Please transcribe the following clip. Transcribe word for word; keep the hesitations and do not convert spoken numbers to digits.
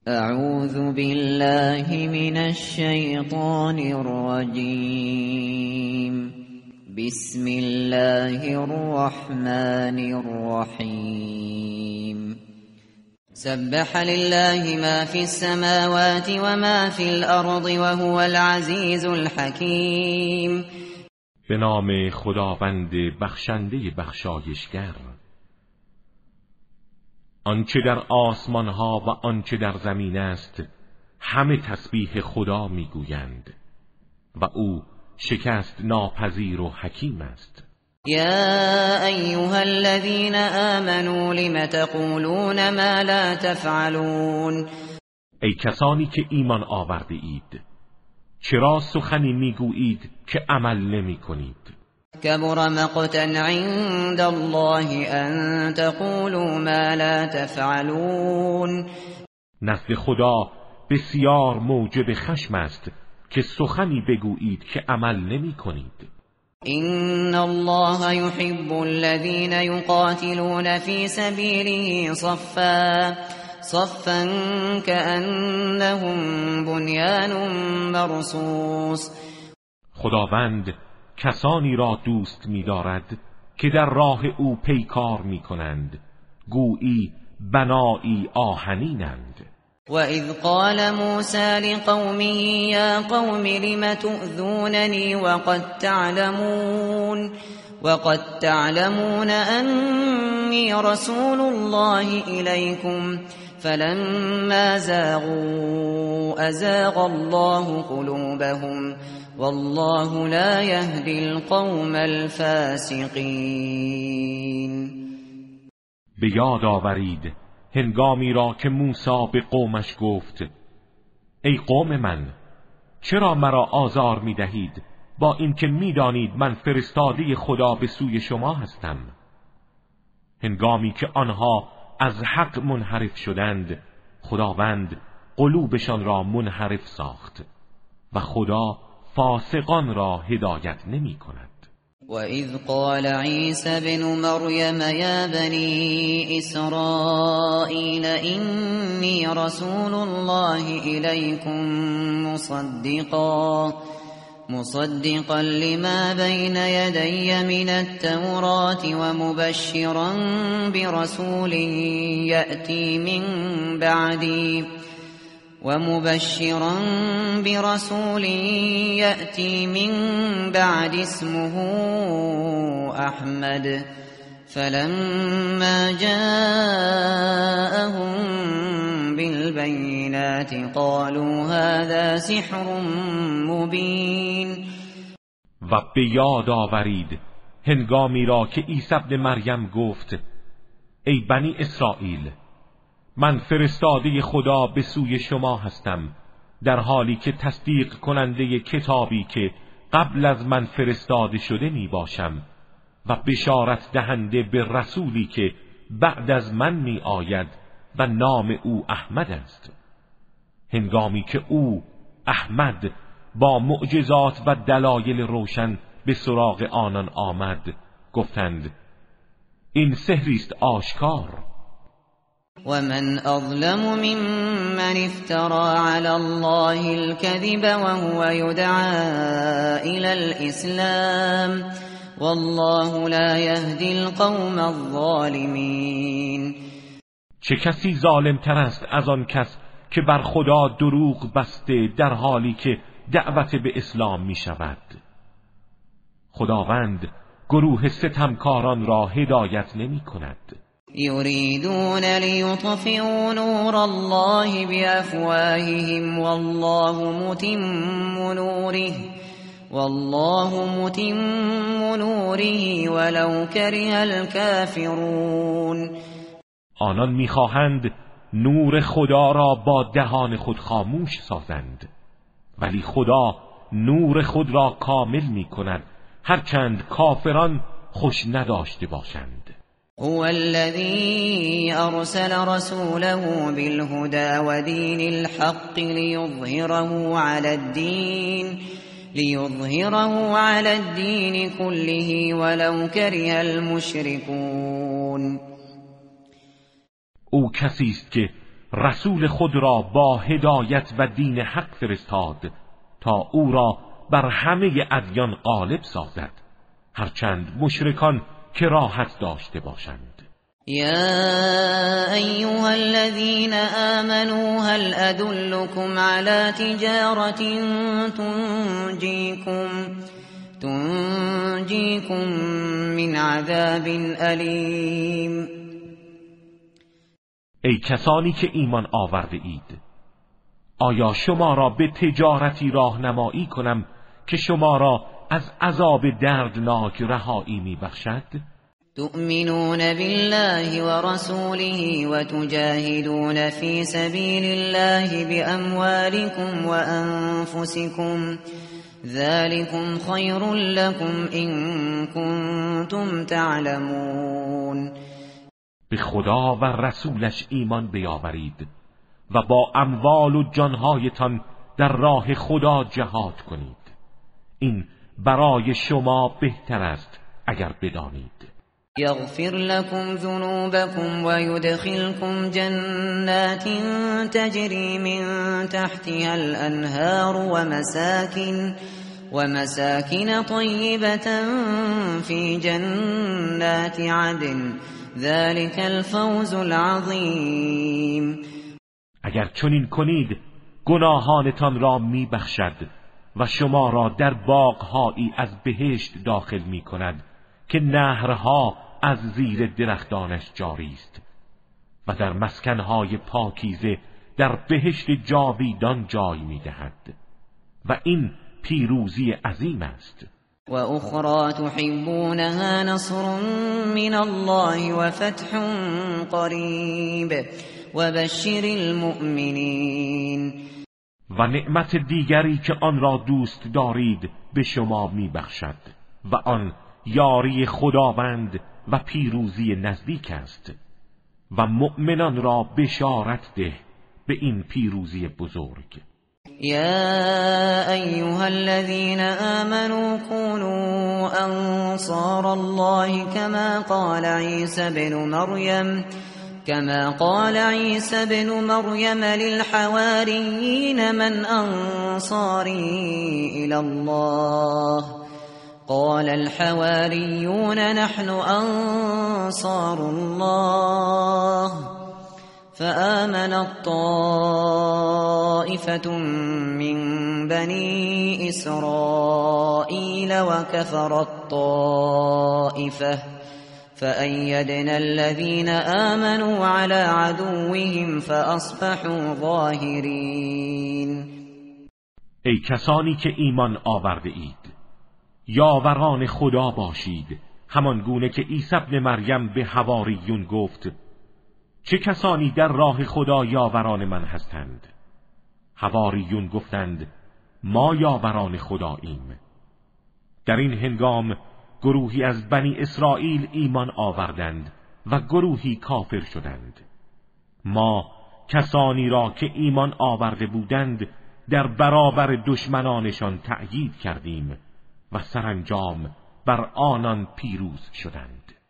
اعوذ بالله من الشیطان الرجیم. بسم الله الرحمن الرحیم. سبح لله ما في السماوات وما في الأرض وهو العزيز الحكيم. به نام خداوند بخشنده بخشایشگر. آنچه در آسمان ها و آنچه در زمین است همه تسبیح خدا میگویند و او شکست ناپذیر و حکیم است. یا ایها الذین آمنوا لم تقولون ما لا تفعلون. ای کسانی که ایمان آورده اید چرا سخنی میگویید که عمل نمی کنید؟ کبر مقتا عند الله ان تقولوا ما لا تفعلون. نزد خدا بسیار موجب خشم است که سخنی بگویید که عمل نمی کنید. ان الله يحب الذين يقاتلون في سبيله صفا صفا كأنهم بنيان مرصوص. خداوند کسانی را دوست می‌دارد که در راه او پیکار می‌کنند گویی بنایی آهنینند. وَإِذْ قَالَ مُوسَى لِقَوْمِهِ يَا قَوْمِ لِمَ تُؤْذُونَنِي وَقَدْ تَعْلَمُونَ وَقَدْ تَعْلَمُونَ أَنِّي رَسُولُ اللَّهِ إِلَيْكُمْ فَلَمَّا زَاغُوا أَزَاغَ اللَّهُ قُلُوبَهُمْ وَاللَّهُ لَا يَهْدِي الْقَوْمَ الْفَاسِقِينَ. به یاد آورید هنگامی را که موسی به قومش گفت ای قوم من چرا مرا آزار می دهید با اینکه می دانید من فرستاده خدا به سوی شما هستم. هنگامی که آنها از حق منحرف شدند خداوند قلوبشان را منحرف ساخت و خدا فاسقان را هدایت نمی کند. وَإِذْ قَالَ عِيسَى ابْنُ مَرْيَمَ يَا بَنِي إِسْرَائِيلَ إِنِّي رَسُولُ اللَّهِ إِلَيْكُمْ مُصَدِّقًا مُصَدِّقًا لِمَا بَيْنَ يَدَيَّ مِنَ التَّوْرَاةِ وَمُبَشِّرًا بِرَسُولٍ يَأْتِي مِن بَعْدِي ومبشرا برسول يأتي من بعد اسمه أحمد فلما جاءهم بالبينات قالوا هذا سحر مبين. و به یاد آورید هنگامی را که عیسی ابن مریم گفت ای بنی اسرائیل من فرستاده خدا به سوی شما هستم در حالی که تصدیق کننده کتابی که قبل از من فرستاده شده می باشم و بشارت دهنده به رسولی که بعد از من می آید و نام او احمد است. هنگامی که او احمد با معجزات و دلایل روشن به سراغ آنان آمد گفتند این سحری است آشکار. ومن أظلم ممن افترى على الله الكذب وهو يدعى إلى الإسلام والله لا يهدي القوم الظالمين. چه کسی ظالم تر است از آن کس که بر خدا دروغ بسته در حالی که دعوت به اسلام می شود. خداوند گروه ستمکاران را هدایت نمی کند. يريدون ليطفئوا نور الله بأفواههم والله متم نوره والله متم نوره ولو كره الكافرون. آنان میخواهند نور خدا را با دهان خود خاموش سازند ولی خدا نور خود را کامل میکند هرچند کافران خوش نداشته باشند. هو الذي أرسل رسوله بالهدى ودين الحق ليظهره على الدين ليظهره على الدين كله ولو كره المشركون. او کسی است که رسول خود را با هدایت و دین حق فرستاد تا او را بر همه ادیان غالب سازد، هرچند مشرکان کراهت داشته باشند. يا أيها الذين آمنوا هل أدلكم على تجارة تنجيكم تنجيكم من عذاب أليم. ای کسانی که ایمان آورده اید، آیا شما را به تجارتی راهنمایی کنم که شما را از عذاب دردناک رهایی میبخشد؟ تؤمنون بالله ورسوله وتجاهدون في سبيل الله بأموالكم وأنفسكم ذلكم خير لكم إن كنتم تعلمون. به خدا و رسولش ایمان بیاورید و با اموال و جانهایتان در راه خدا جهاد کنید، این برای شما بهتر است اگر بدانید. يغفر لكم ذنوبكم ويدخلكم جنات تجري من تحتها الأنهار ومساكن ومساكن طيبة في جنات عدن ذلك الفوز العظيم. اگر چنین کنید گناهانتان را می بخشد و شما را در باغهایی از بهشت داخل می کند که نهرها از زیر درختانش جاری است و در مسکنهای پاکیزه در بهشت جاویدان جای می دهد و این پیروزی عظیم است. و اخرى تحبونها نصر من الله و فتح قریب و بشر المؤمنین. و نعمت دیگری که آن را دوست دارید به شما می بخشد و آن یاری خداوند و پیروزی نزدیک است و مؤمنان را بشارت ده به این پیروزی بزرگ. یا ایها الذین آمنوا كونوا انصار الله كما قال عیسی بن مریم كما قال عيسى بن مريم للحواريين من أنصاري إلى الله قال الحواريون نحن أنصار الله فآمنت طائفة من بني إسرائيل وكفرت طائفة فأيدنا الذين آمنوا على عدوهم فأصبحوا ظاهرين. ای کسانی که ایمان آورده اید، یاوران خدا باشید، همان گونه که عیسی ابن مریم به حواریون گفت چه کسانی در راه خدا یاوران من هستند؟ حواریون گفتند ما یاوران خداییم. در این هنگام گروهی از بنی اسرائیل ایمان آوردند و گروهی کافر شدند. ما کسانی را که ایمان آورده بودند در برابر دشمنانشان تأیید کردیم و سرانجام بر آنان پیروز شدند.